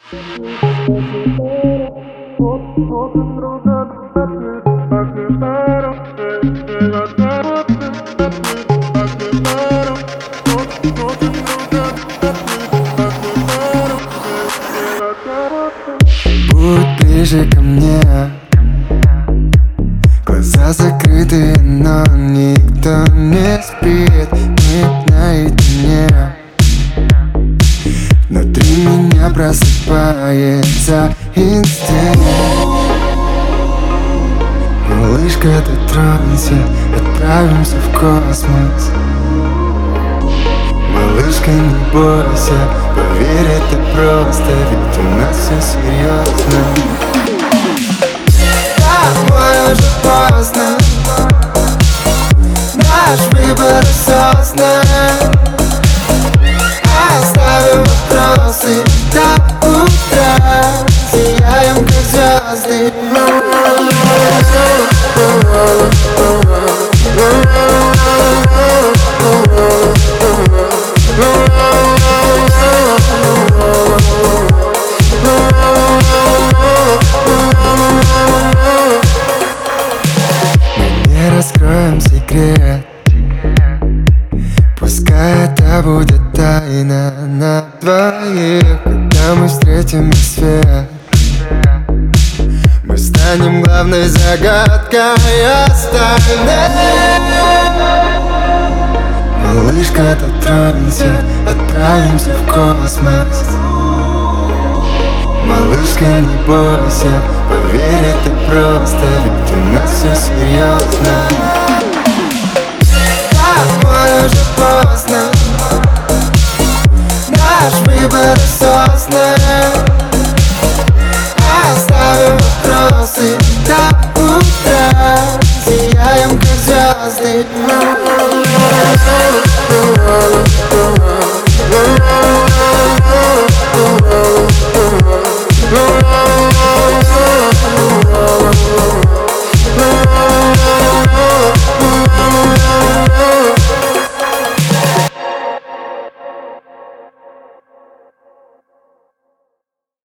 Будь ближе ко мне. Глаза закрыты, но никто не спит. Мы наедине. Внутри меня просыпается инстинкт. Малышка, ты тронься, отправимся в космос. Малышка, не бойся, поверь, это просто, ведь у нас все серьезно. Домой уже поздно, наш выбор осознан. Оставим вопросы до утра, сияем как звезды. Раскроем секрет, пускай это будет тайна на двоих. Когда мы встретим рассвет, мы станем главной загадкой остальных. Малышка, ты тронься, отправимся в космос. Малышка, не бойся, поверь, это просто, ведь у нас все серьезно. Домой уже поздно, наш выбор осознан. Оставим вопросы до утра, сияем как звезды.